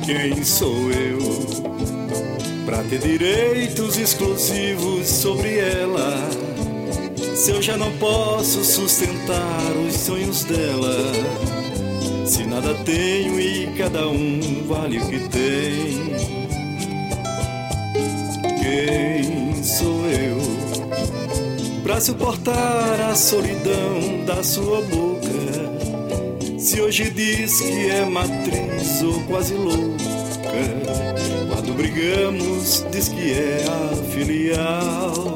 Quem sou eu pra ter direitos exclusivos sobre ela? Se eu já não posso sustentar os sonhos dela, se nada tenho e cada um vale o que tem. Quem sou eu pra suportar a solidão da sua boca? Se hoje diz que é matriz ou quase louca, quando brigamos diz que é a filial.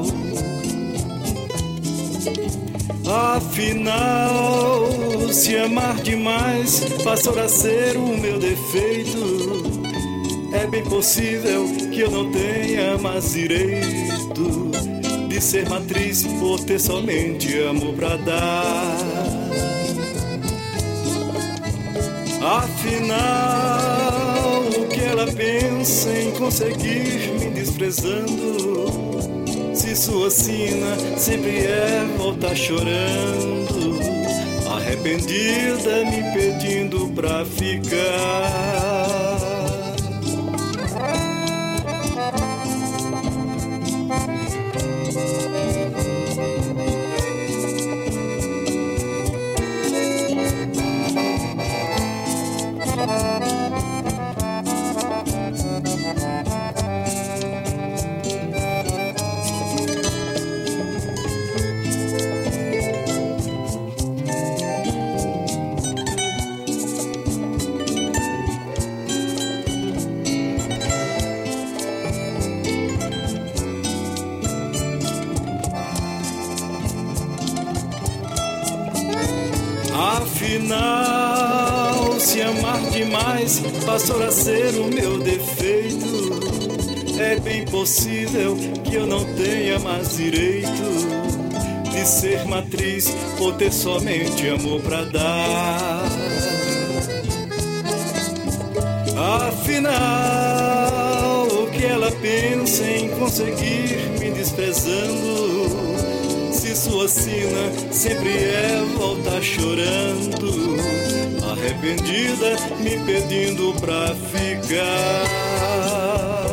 Afinal, se amar demais passou a ser o meu defeito, é bem possível que eu não tenha mais direito de ser matriz por ter somente amor pra dar. Afinal, o que ela pensa em conseguir me desprezando? Se sua sina sempre é voltar chorando, arrependida me pedindo pra ficar. Afinal, se amar demais passou a ser o meu defeito, é bem possível que eu não tenha mais direito de ser matriz por ter somente amor pra dar. Afinal, o que ela pensa em conseguir me desprezando? Se sua sina sempre é voltar chorando, arrependida me pedindo pra ficar.